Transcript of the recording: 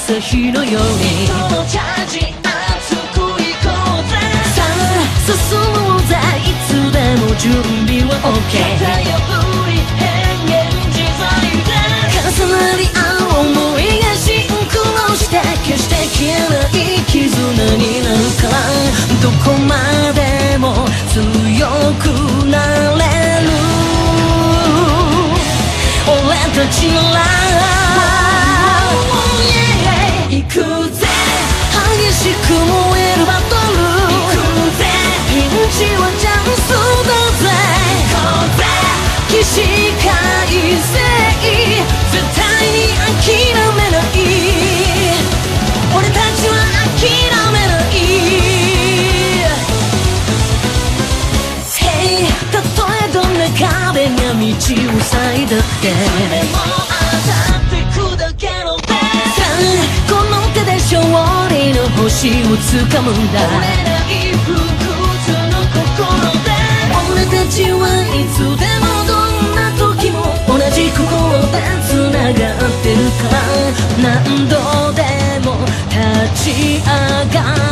朝日のようにそのチャージ熱くいこうぜ。 さあ進もうぜ、いつでも準備は OK。 型破り変幻自在で重なり合う思いがシンクロして決して消えない絆になるから、どこまでも強くなれる俺たちなら行くぜ、激しく燃えるバトル行くぜ、 ピンチはチャンスだぜ。 行こうぜ、 起死回生絶対に諦めない、俺たちは諦めない。 Hey たとえどんな壁が道を塞いだってでも当たってくだけのべ。 この手で勝利の星を掴むんだ。 折れない不屈の心で俺たちはいつでもどんな時も同じ心で繋がってるから、何度でも立ち上がる